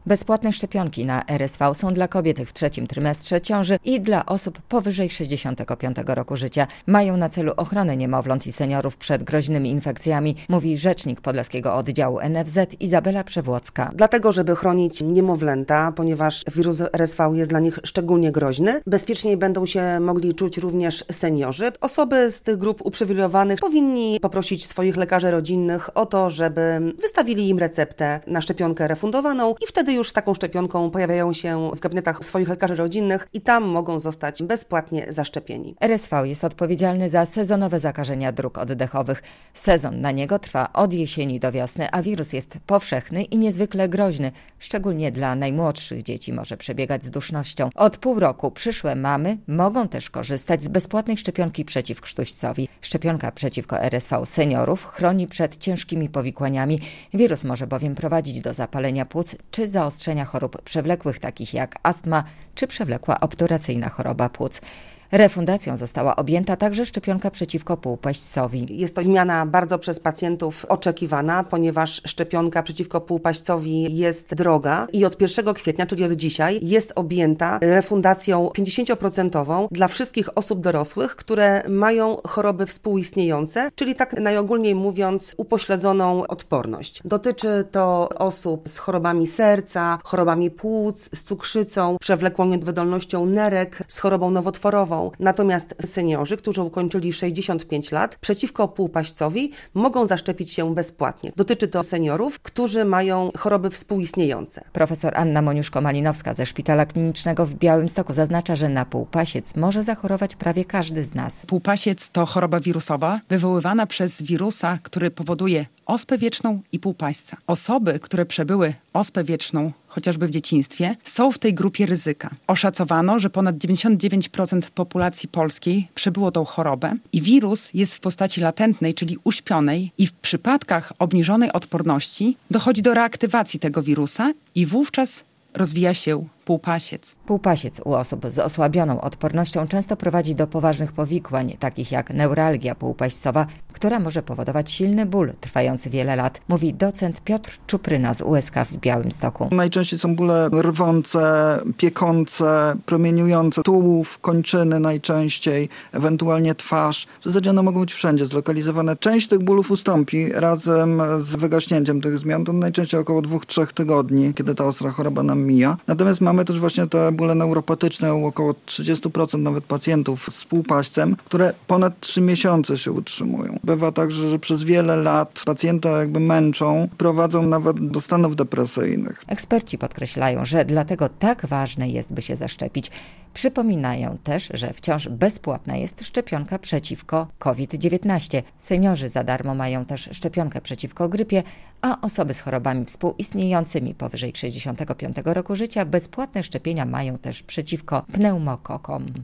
Bezpłatne szczepionki na RSV są dla kobiet w trzecim trymestrze ciąży i dla osób powyżej 65 roku życia. Mają na celu ochronę niemowląt i seniorów przed groźnymi infekcjami, mówi rzecznik Podlaskiego Oddziału NFZ Izabela Przewłocka. Dlatego, żeby chronić niemowlęta, ponieważ wirus RSV jest dla nich szczególnie groźny, bezpieczniej będą się mogli czuć również seniorzy. Osoby z tych grup uprzywilejowanych powinni poprosić swoich lekarzy rodzinnych o to, żeby wystawili im receptę na szczepionkę refundowaną i wtedy już z taką szczepionką pojawiają się w gabinetach swoich lekarzy rodzinnych i tam mogą zostać bezpłatnie zaszczepieni. RSV jest odpowiedzialny za sezonowe zakażenia dróg oddechowych. Sezon na niego trwa od jesieni do wiosny, a wirus jest powszechny i niezwykle groźny. Szczególnie dla najmłodszych dzieci może przebiegać z dusznością. Od pół roku przyszłe mamy mogą też korzystać z bezpłatnej szczepionki przeciw krztuścowi. Szczepionka przeciwko RSV seniorów chroni przed ciężkimi powikłaniami. Wirus może bowiem prowadzić do zapalenia płuc czy zaostrzenia chorób przewlekłych, takich jak astma czy przewlekła obturacyjna choroba płuc. Refundacją została objęta także szczepionka przeciwko półpaścowi. Jest to zmiana bardzo przez pacjentów oczekiwana, ponieważ szczepionka przeciwko półpaścowi jest droga i od 1 kwietnia, czyli od dzisiaj, jest objęta refundacją 50% dla wszystkich osób dorosłych, które mają choroby współistniejące, czyli tak najogólniej mówiąc upośledzoną odporność. Dotyczy to osób z chorobami serca, chorobami płuc, z cukrzycą, przewlekłą niewydolnością nerek, z chorobą nowotworową. Natomiast seniorzy, którzy ukończyli 65 lat, przeciwko półpaścowi mogą zaszczepić się bezpłatnie. Dotyczy to seniorów, którzy mają choroby współistniejące. Profesor Anna Moniuszko-Malinowska ze Szpitala Klinicznego w Białymstoku zaznacza, że na półpasiec może zachorować prawie każdy z nas. Półpasiec to choroba wirusowa wywoływana przez wirusa, który powoduje ospę wieczną i półpaśca. Osoby, które przebyły ospę wieczną, chociażby w dzieciństwie, są w tej grupie ryzyka. Oszacowano, że ponad 99% populacji polskiej przebyło tą chorobę i wirus jest w postaci latentnej, czyli uśpionej i w przypadkach obniżonej odporności dochodzi do reaktywacji tego wirusa i wówczas rozwija się półpasiec. Półpasiec u osób z osłabioną odpornością często prowadzi do poważnych powikłań, takich jak neuralgia półpaścowa, która może powodować silny ból trwający wiele lat, mówi docent Piotr Czupryna z USK w Białymstoku. Najczęściej są bóle rwące, piekące, promieniujące tułów, kończyny najczęściej, ewentualnie twarz. W zasadzie one mogą być wszędzie zlokalizowane. Część tych bólów ustąpi razem z wygaśnięciem tych zmian. To najczęściej około 2-3 tygodni, kiedy ta ostra choroba nam mija. Natomiast mamy też właśnie te bóle neuropatyczne u około 30% nawet pacjentów z półpaścem, które ponad 3 miesiące się utrzymują. Bywa także, że przez wiele lat pacjenta jakby męczą, prowadzą nawet do stanów depresyjnych. Eksperci podkreślają, że dlatego tak ważne jest, by się zaszczepić. Przypominają też, że wciąż bezpłatna jest szczepionka przeciwko COVID-19. Seniorzy za darmo mają też szczepionkę przeciwko grypie, a osoby z chorobami współistniejącymi powyżej 65 roku życia bezpłatne szczepienia mają też przeciwko pneumokokom.